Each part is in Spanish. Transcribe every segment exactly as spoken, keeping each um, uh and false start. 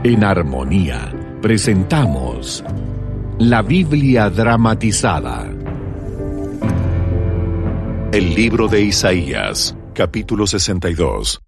En Armonía presentamos la Biblia dramatizada. El libro de Isaías, capítulo sesenta y dos.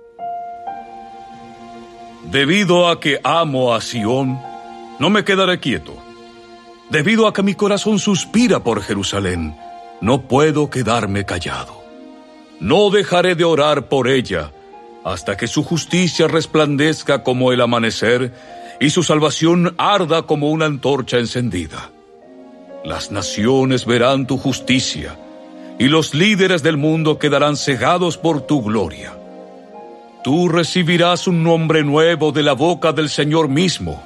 Debido a que amo a Sión, no me quedaré quieto. Debido a que mi corazón suspira por Jerusalén, no puedo quedarme callado. No dejaré de orar por ella hasta que su justicia resplandezca como el amanecer y su salvación arda como una antorcha encendida. Las naciones verán tu justicia y los líderes del mundo quedarán cegados por tu gloria. Tú recibirás un nombre nuevo de la boca del Señor mismo.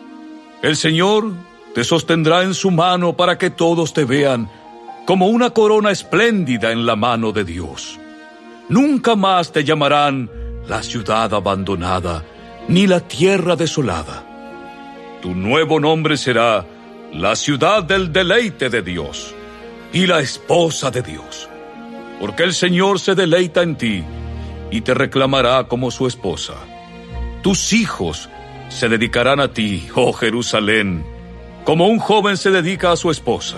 El Señor te sostendrá en su mano para que todos te vean como una corona espléndida en la mano de Dios. Nunca más te llamarán la ciudad abandonada, ni la tierra desolada. Tu nuevo nombre será la ciudad del deleite de Dios y la esposa de Dios, porque el Señor se deleita en ti y te reclamará como su esposa. Tus hijos se dedicarán a ti, oh Jerusalén, como un joven se dedica a su esposa.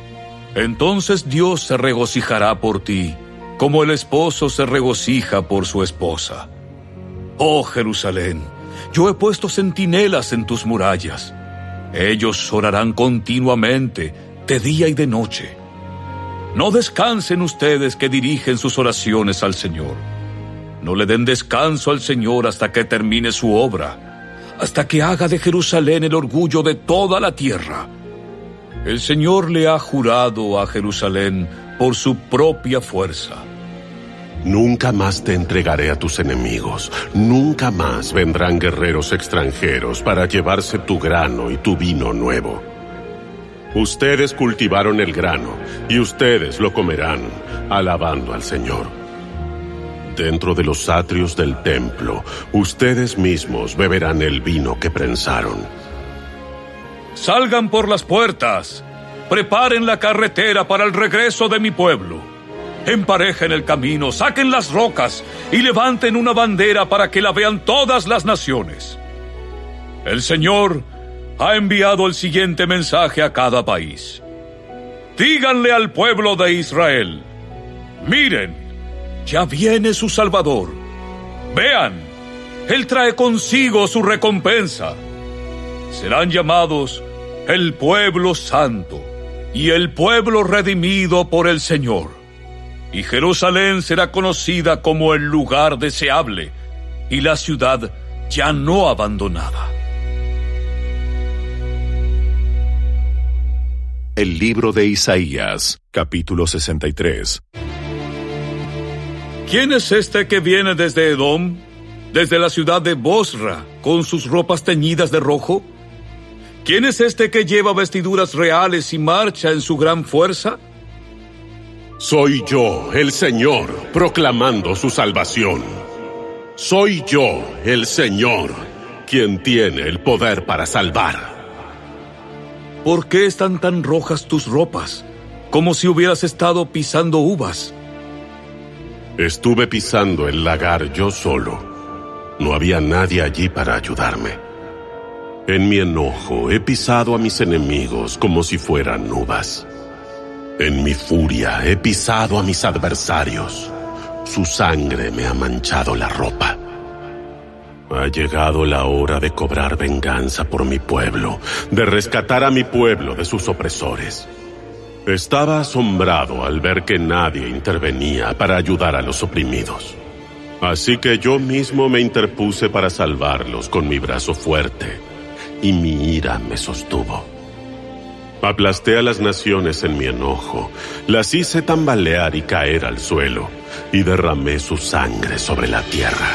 Entonces Dios se regocijará por ti, como el esposo se regocija por su esposa. Oh Jerusalén, yo he puesto centinelas en tus murallas. Ellos orarán continuamente, de día y de noche. No descansen ustedes que dirigen sus oraciones al Señor. No le den descanso al Señor hasta que termine su obra, hasta que haga de Jerusalén el orgullo de toda la tierra. El Señor le ha jurado a Jerusalén por su propia fuerza. Nunca más te entregaré a tus enemigos. Nunca más vendrán guerreros extranjeros para llevarse tu grano y tu vino nuevo. Ustedes cultivaron el grano y ustedes lo comerán, alabando al Señor. Dentro de los atrios del templo, ustedes mismos beberán el vino que prensaron. Salgan por las puertas, preparen la carretera para el regreso de mi pueblo. Emparejen el camino, saquen las rocas y levanten una bandera para que la vean todas las naciones. El Señor ha enviado el siguiente mensaje a cada país. Díganle al pueblo de Israel: miren, ya viene su Salvador. Vean, Él trae consigo su recompensa. Serán llamados el pueblo santo y el pueblo redimido por el Señor. Y Jerusalén será conocida como el lugar deseable y la ciudad ya no abandonada. El libro de Isaías, capítulo sesenta y tres. ¿Quién es este que viene desde Edom, desde la ciudad de Bosra, con sus ropas teñidas de rojo? ¿Quién es este que lleva vestiduras reales y marcha en su gran fuerza? Soy yo, el Señor, proclamando su salvación. Soy yo, el Señor, quien tiene el poder para salvar. ¿Por qué están tan rojas tus ropas, como si hubieras estado pisando uvas? Estuve pisando el lagar yo solo. No había nadie allí para ayudarme. En mi enojo he pisado a mis enemigos como si fueran uvas. En mi furia he pisado a mis adversarios. Su sangre me ha manchado la ropa. Ha llegado la hora de cobrar venganza por mi pueblo, de rescatar a mi pueblo de sus opresores. Estaba asombrado al ver que nadie intervenía para ayudar a los oprimidos. Así que yo mismo me interpuse para salvarlos con mi brazo fuerte, y mi ira me sostuvo. Aplasté a las naciones en mi enojo, las hice tambalear y caer al suelo, y derramé su sangre sobre la tierra.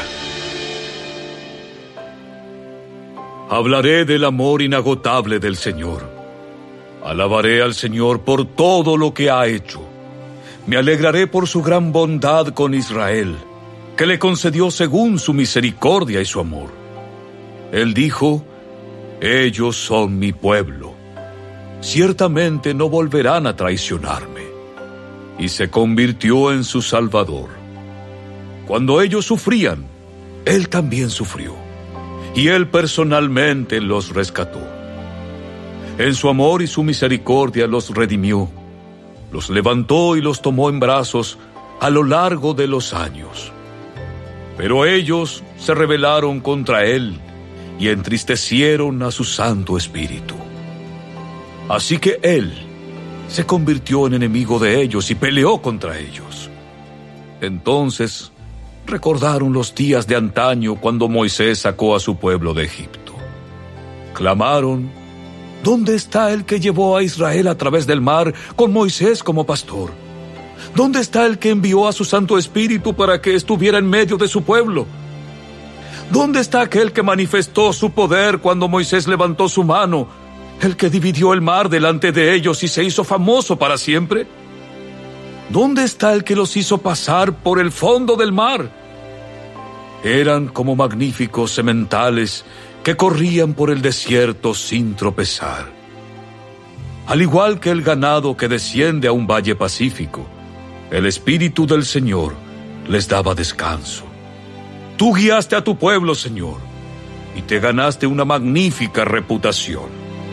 Hablaré del amor inagotable del Señor. Alabaré al Señor por todo lo que ha hecho. Me alegraré por su gran bondad con Israel, que le concedió según su misericordia y su amor. Él dijo: ellos son mi pueblo. Ciertamente no volverán a traicionarme. Y se convirtió en su Salvador. Cuando ellos sufrían, Él también sufrió. y Él personalmente los rescató. En su amor y su misericordia los redimió, los levantó y los tomó en brazos a lo largo de los años. Pero ellos se rebelaron contra Él y entristecieron a su Santo Espíritu. Así que Él se convirtió en enemigo de ellos y peleó contra ellos. Entonces recordaron los días de antaño cuando Moisés sacó a su pueblo de Egipto. Clamaron: ¿dónde está el que llevó a Israel a través del mar con Moisés como pastor? ¿Dónde está el que envió a su Santo Espíritu para que estuviera en medio de su pueblo? ¿Dónde está aquel que manifestó su poder cuando Moisés levantó su mano, el que dividió el mar delante de ellos y se hizo famoso para siempre? ¿Dónde está el que los hizo pasar por el fondo del mar? Eran como magníficos sementales que corrían por el desierto sin tropezar. Al igual que el ganado que desciende a un valle pacífico, el Espíritu del Señor les daba descanso. Tú guiaste a tu pueblo, Señor, y te ganaste una magnífica reputación.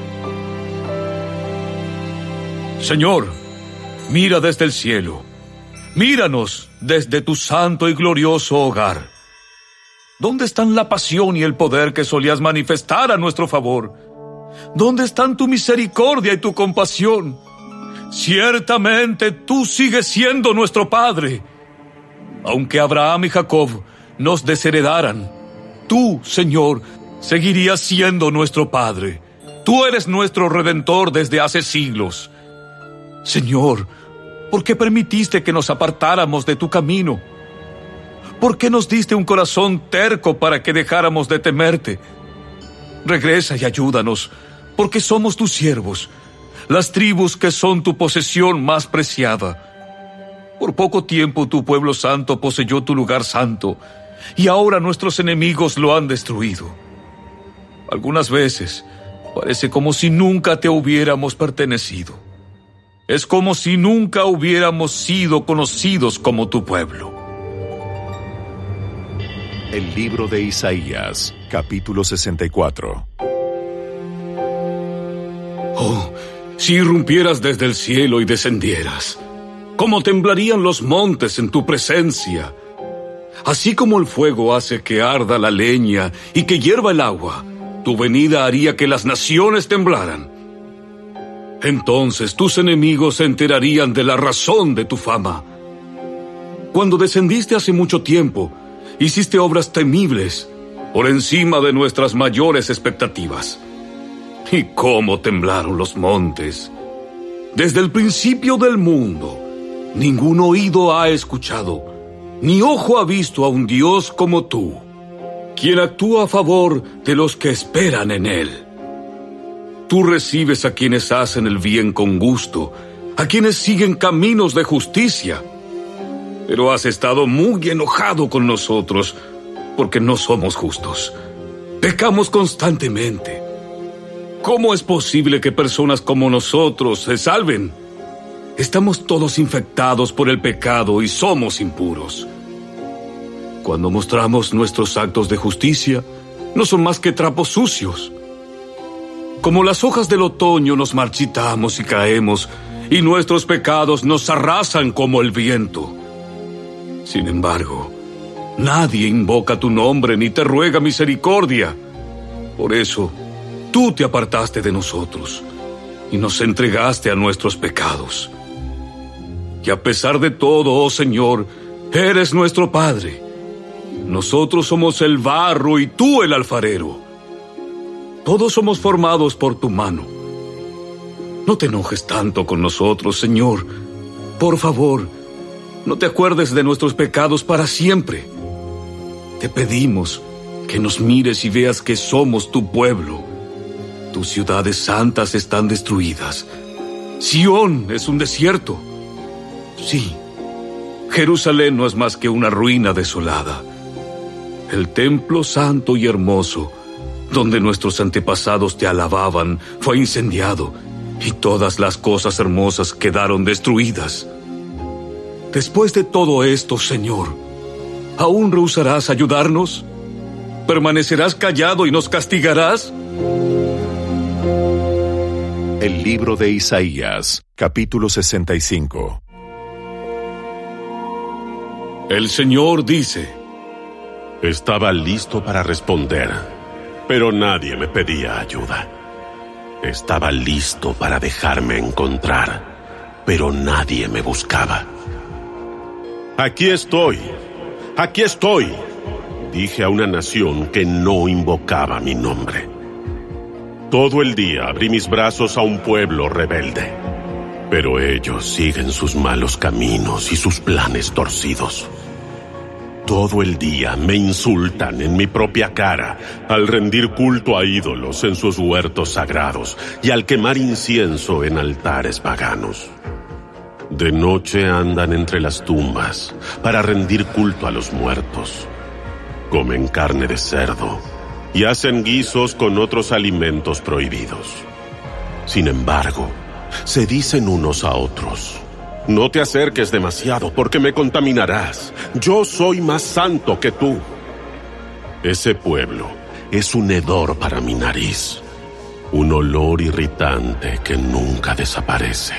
Señor, mira desde el cielo. Míranos desde tu santo y glorioso hogar. ¿Dónde están la pasión y el poder que solías manifestar a nuestro favor? ¿Dónde están tu misericordia y tu compasión? Ciertamente tú sigues siendo nuestro Padre. Aunque Abraham y Jacob nos desheredaran, tú, Señor, seguirías siendo nuestro Padre. Tú eres nuestro Redentor desde hace siglos. Señor, ¿por qué permitiste que nos apartáramos de tu camino? ¿Por qué nos diste un corazón terco para que dejáramos de temerte? Regresa y ayúdanos, porque somos tus siervos, las tribus que son tu posesión más preciada. Por poco tiempo tu pueblo santo poseyó tu lugar santo, y ahora nuestros enemigos lo han destruido. Algunas veces parece como si nunca te hubiéramos pertenecido. Es como si nunca hubiéramos sido conocidos como tu pueblo. El libro de Isaías, capítulo sesenta y cuatro. Oh, si irrumpieras desde el cielo y descendieras, ¿cómo temblarían los montes en tu presencia? Así como el fuego hace que arda la leña y que hierva el agua, tu venida haría que las naciones temblaran. Entonces tus enemigos se enterarían de la razón de tu fama. Cuando descendiste hace mucho tiempo, hiciste obras temibles, por encima de nuestras mayores expectativas. ¿Y cómo temblaron los montes? Desde el principio del mundo, ningún oído ha escuchado, ni ojo ha visto a un Dios como tú, quien actúa a favor de los que esperan en Él. Tú recibes a quienes hacen el bien con gusto, a quienes siguen caminos de justicia. Pero has estado muy enojado con nosotros, porque no somos justos. Pecamos constantemente. ¿Cómo es posible que personas como nosotros se salven? Estamos todos infectados por el pecado y somos impuros. Cuando mostramos nuestros actos de justicia, no son más que trapos sucios. Como las hojas del otoño nos marchitamos y caemos, y nuestros pecados nos arrasan como el viento. Sin embargo, nadie invoca tu nombre ni te ruega misericordia. Por eso, tú te apartaste de nosotros y nos entregaste a nuestros pecados. Y a pesar de todo, oh Señor, eres nuestro Padre. Nosotros somos el barro y tú el alfarero. Todos somos formados por tu mano. No te enojes tanto con nosotros, Señor. Por favor, no te acuerdes de nuestros pecados para siempre. Te pedimos que nos mires y veas que somos tu pueblo. Tus ciudades santas están destruidas. Sión es un desierto. Sí, Jerusalén no es más que una ruina desolada. El templo santo y hermoso, donde nuestros antepasados te alababan, fue incendiado, y todas las cosas hermosas quedaron destruidas. Después de todo esto, Señor, ¿aún rehusarás ayudarnos? ¿Permanecerás callado y nos castigarás? El libro de Isaías, capítulo sesenta y cinco. El Señor dice: Estaba listo para responder, pero nadie me pedía ayuda. Estaba listo para dejarme encontrar, pero nadie me buscaba. Aquí estoy, aquí estoy, dije a una nación que no invocaba mi nombre. Todo el día abrí mis brazos a un pueblo rebelde, pero ellos siguen sus malos caminos y sus planes torcidos. Todo el día me insultan en mi propia cara al rendir culto a ídolos en sus huertos sagrados y al quemar incienso en altares paganos. De noche andan entre las tumbas para rendir culto a los muertos. Comen carne de cerdo y hacen guisos con otros alimentos prohibidos. Sin embargo, se dicen unos a otros: no te acerques demasiado porque me contaminarás. Yo soy más santo que tú. Ese pueblo es un hedor para mi nariz, un olor irritante que nunca desaparece.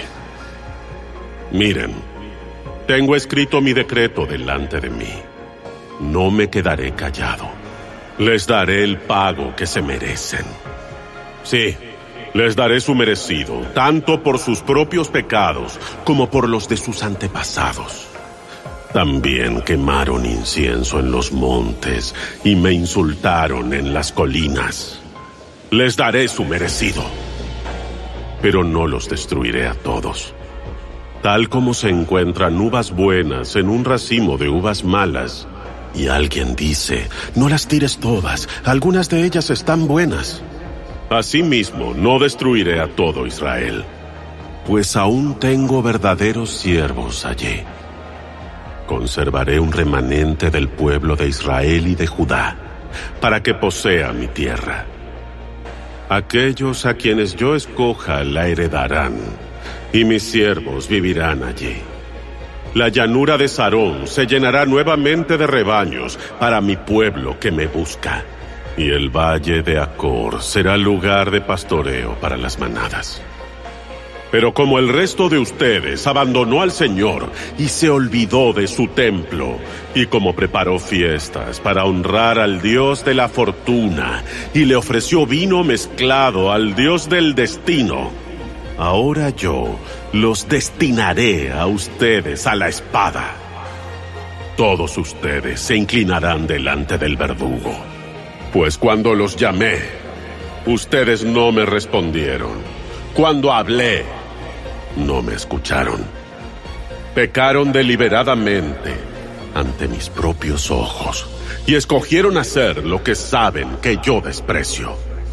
Miren, tengo escrito mi decreto delante de mí. No me quedaré callado. Les daré el pago que se merecen. Sí, les daré su merecido, tanto por sus propios pecados como por los de sus antepasados. También quemaron incienso en los montes y me insultaron en las colinas. Les daré su merecido, pero no los destruiré a todos. Tal como se encuentran uvas buenas en un racimo de uvas malas, y alguien dice: no las tires todas, algunas de ellas están buenas. Asimismo, no destruiré a todo Israel, pues aún tengo verdaderos siervos allí. Conservaré un remanente del pueblo de Israel y de Judá, para que posea mi tierra. Aquellos a quienes yo escoja la heredarán, y mis siervos vivirán allí. La llanura de Sarón se llenará nuevamente de rebaños para mi pueblo que me busca, y el valle de Acor será lugar de pastoreo para las manadas. Pero como el resto de ustedes abandonó al Señor y se olvidó de su templo, y como preparó fiestas para honrar al Dios de la fortuna y le ofreció vino mezclado al Dios del destino, ahora yo los destinaré a ustedes a la espada. Todos ustedes se inclinarán delante del verdugo, pues cuando los llamé, ustedes no me respondieron. Cuando hablé, no me escucharon. Pecaron deliberadamente ante mis propios ojos y escogieron hacer lo que saben que yo desprecio.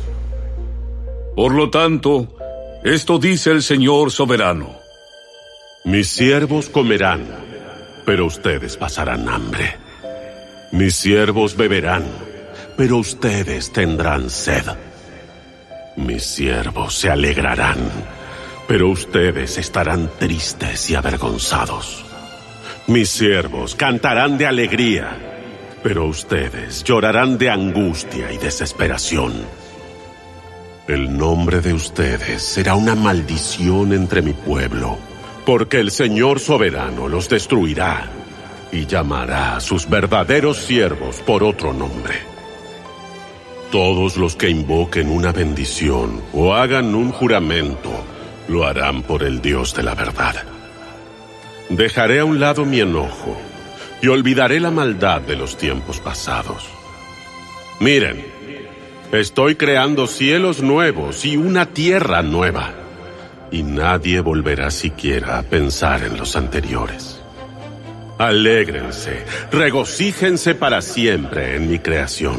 Por lo tanto, esto dice el Señor soberano: mis siervos comerán, pero ustedes pasarán hambre. Mis siervos beberán, pero ustedes tendrán sed. Mis siervos se alegrarán, pero ustedes estarán tristes y avergonzados. Mis siervos cantarán de alegría, pero ustedes llorarán de angustia y desesperación. El nombre de ustedes será una maldición entre mi pueblo, porque el Señor soberano los destruirá y llamará a sus verdaderos siervos por otro nombre. Todos los que invoquen una bendición o hagan un juramento, lo harán por el Dios de la verdad. Dejaré a un lado mi enojo y olvidaré la maldad de los tiempos pasados. Miren, estoy creando cielos nuevos y una tierra nueva, y nadie volverá siquiera a pensar en los anteriores. Alégrense, regocíjense para siempre en mi creación.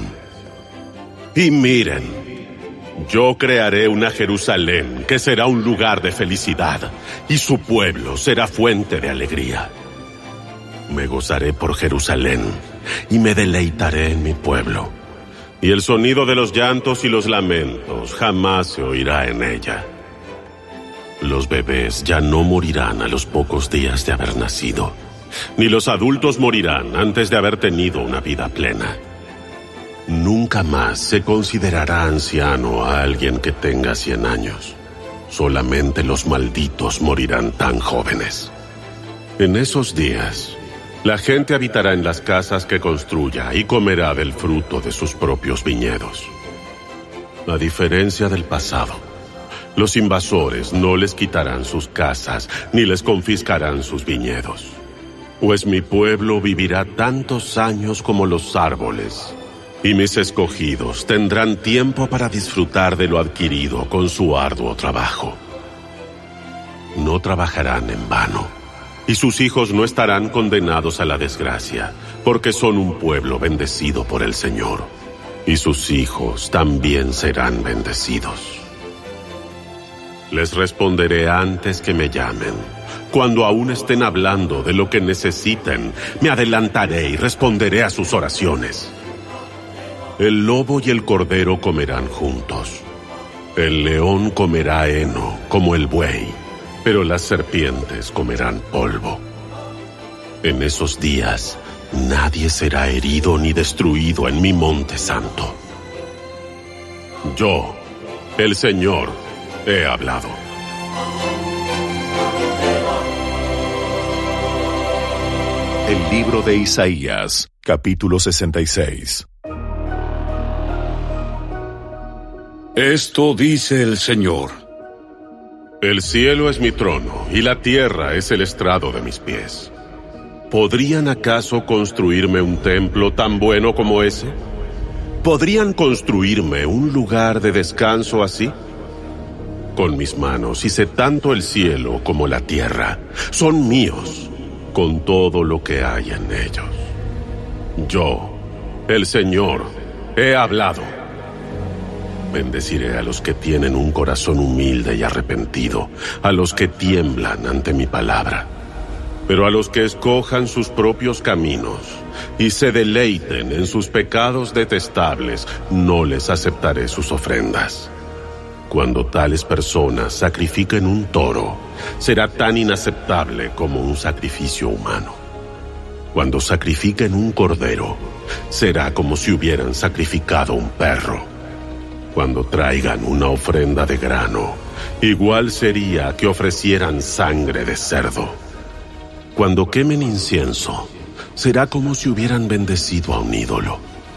Y miren, yo crearé una Jerusalén que será un lugar de felicidad, y su pueblo será fuente de alegría. Me gozaré por Jerusalén, y me deleitaré en mi pueblo, y el sonido de los llantos y los lamentos jamás se oirá en ella. Los bebés ya no morirán a los pocos días de haber nacido, ni los adultos morirán antes de haber tenido una vida plena. Nunca más se considerará anciano a alguien que tenga cien años. Solamente los malditos morirán tan jóvenes. En esos días, la gente habitará en las casas que construya y comerá del fruto de sus propios viñedos. A diferencia del pasado, los invasores no les quitarán sus casas ni les confiscarán sus viñedos, pues mi pueblo vivirá tantos años como los árboles, y mis escogidos tendrán tiempo para disfrutar de lo adquirido con su arduo trabajo. No trabajarán en vano, y sus hijos no estarán condenados a la desgracia, porque son un pueblo bendecido por el Señor, y sus hijos también serán bendecidos. Les responderé antes que me llamen. Cuando aún estén hablando de lo que necesiten, me adelantaré y responderé a sus oraciones. El lobo y el cordero comerán juntos. El león comerá heno como el buey, pero las serpientes comerán polvo. En esos días, nadie será herido ni destruido en mi monte santo. Yo, el Señor, he hablado. El libro de Isaías, capítulo sesenta y seis. Esto dice el Señor. El cielo es mi trono y la tierra es el estrado de mis pies. ¿Podrían acaso construirme un templo tan bueno como ese? ¿Podrían construirme un lugar de descanso así? Con mis manos hice tanto el cielo como la tierra. Son míos, con todo lo que hay en ellos. Yo, el Señor, he hablado. Bendeciré a los que tienen un corazón humilde y arrepentido, a los que tiemblan ante mi palabra. Pero a los que escojan sus propios caminos y se deleiten en sus pecados detestables, no les aceptaré sus ofrendas. Cuando tales personas sacrifiquen un toro, será tan inaceptable como un sacrificio humano. Cuando sacrifiquen un cordero, será como si hubieran sacrificado un perro. Cuando traigan una ofrenda de grano, igual sería que ofrecieran sangre de cerdo. Cuando quemen incienso, será como si hubieran bendecido a un ídolo.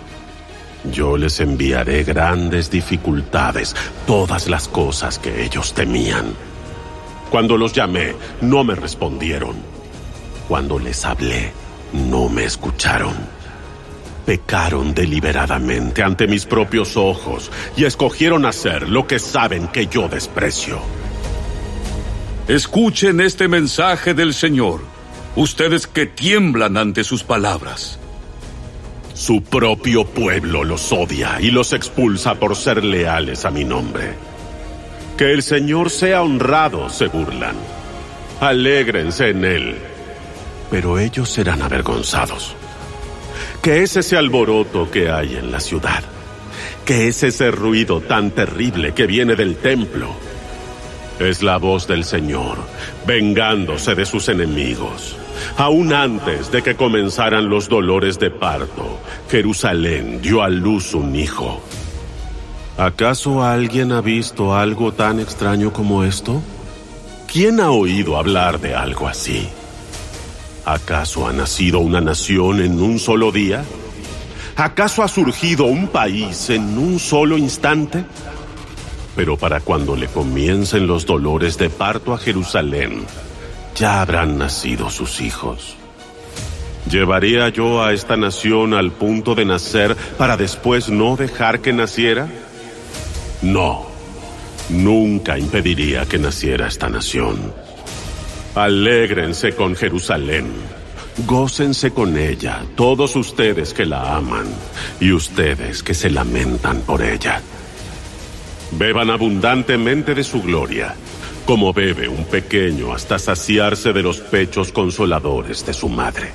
Yo les enviaré grandes dificultades, todas las cosas que ellos temían. Cuando los llamé, no me respondieron. Cuando les hablé, no me escucharon. Pecaron deliberadamente ante mis propios ojos y escogieron hacer lo que saben que yo desprecio. Escuchen este mensaje del Señor, ustedes que tiemblan ante sus palabras. Su propio pueblo los odia y los expulsa por ser leales a mi nombre. Que el Señor sea honrado, se burlan. Alégrense en Él, pero ellos serán avergonzados. ¿Qué es ese alboroto que hay en la ciudad? ¿Qué es ese ruido tan terrible que viene del templo? Es la voz del Señor, vengándose de sus enemigos. Aún antes de que comenzaran los dolores de parto, Jerusalén dio a luz un hijo. ¿Acaso alguien ha visto algo tan extraño como esto? ¿Quién ha oído hablar de algo así? ¿Acaso ha nacido una nación en un solo día? ¿Acaso ha surgido un país en un solo instante? Pero para cuando le comiencen los dolores de parto a Jerusalén, ya habrán nacido sus hijos. ¿Llevaría yo a esta nación al punto de nacer para después no dejar que naciera? No, nunca impediría que naciera esta nación. Alégrense con Jerusalén, gócense con ella, todos ustedes que la aman y ustedes que se lamentan por ella. Beban abundantemente de su gloria, como bebe un pequeño hasta saciarse de los pechos consoladores de su madre.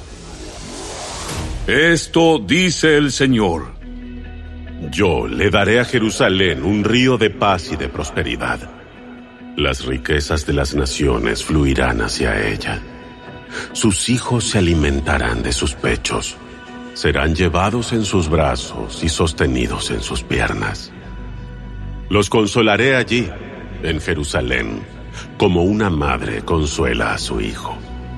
Esto dice el Señor. Yo le daré a Jerusalén un río de paz y de prosperidad. Las riquezas de las naciones fluirán hacia ella. Sus hijos se alimentarán de sus pechos. serán llevados en sus brazos y sostenidos en sus piernas. Los consolaré allí, en Jerusalén, como una madre consuela a su hijo.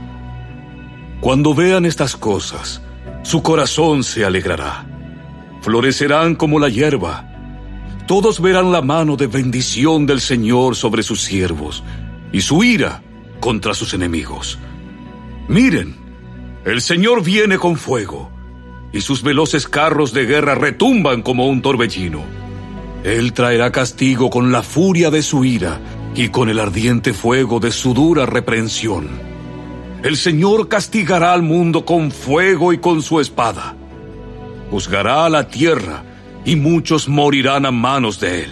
Cuando vean estas cosas, su corazón se alegrará. Florecerán como la hierba. Todos verán la mano de bendición del Señor sobre sus siervos y su ira contra sus enemigos. Miren, el Señor viene con fuego, y sus veloces carros de guerra retumban como un torbellino. Él traerá castigo con la furia de su ira y con el ardiente fuego de su dura reprensión. El Señor castigará al mundo con fuego y con su espada. Juzgará a la tierra, y muchos morirán a manos de él.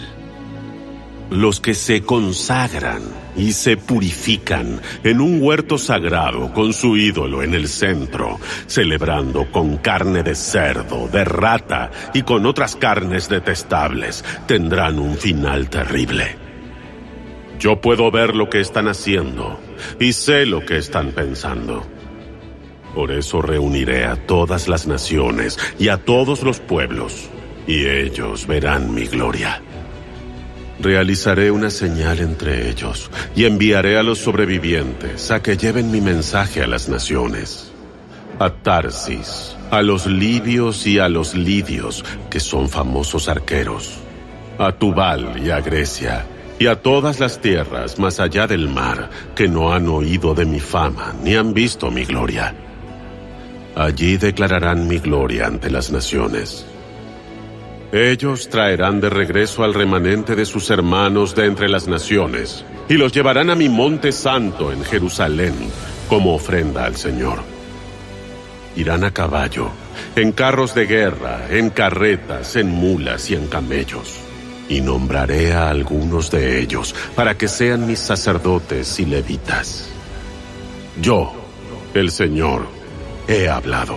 Los que se consagran y se purifican en un huerto sagrado con su ídolo en el centro, celebrando con carne de cerdo, de rata y con otras carnes detestables, tendrán un final terrible. Yo puedo ver lo que están haciendo y sé lo que están pensando. Por eso reuniré a todas las naciones y a todos los pueblos, y ellos verán mi gloria. Realizaré una señal entre ellos y enviaré a los sobrevivientes a que lleven mi mensaje a las naciones. A Tarsis, a los libios y a los lidios, que son famosos arqueros. A Tubal y a Grecia, y a todas las tierras más allá del mar, que no han oído de mi fama ni han visto mi gloria. Allí declararán mi gloria ante las naciones. Ellos traerán de regreso al remanente de sus hermanos de entre las naciones y los llevarán a mi monte santo en Jerusalén como ofrenda al Señor. Irán a caballo, en carros de guerra, en carretas, en mulas y en camellos. Y nombraré a algunos de ellos para que sean mis sacerdotes y levitas. Yo, el Señor, he hablado.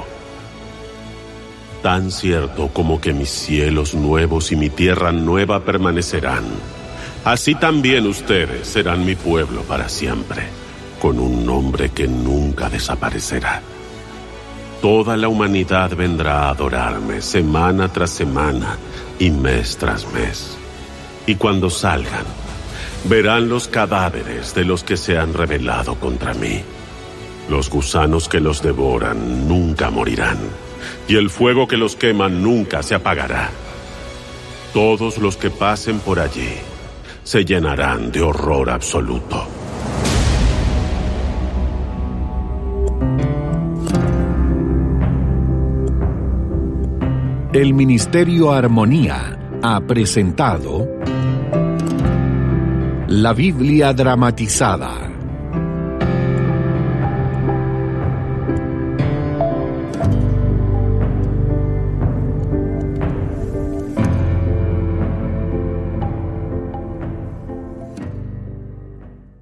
Tan cierto como que mis cielos nuevos y mi tierra nueva permanecerán, así también ustedes serán mi pueblo para siempre, con un nombre que nunca desaparecerá. Toda la humanidad vendrá a adorarme semana tras semana y mes tras mes. Y cuando salgan, verán los cadáveres de los que se han rebelado contra mí. Los gusanos que los devoran nunca morirán, y el fuego que los quema nunca se apagará. Todos los que pasen por allí se llenarán de horror absoluto. El Ministerio Armonía ha presentado La Biblia dramatizada.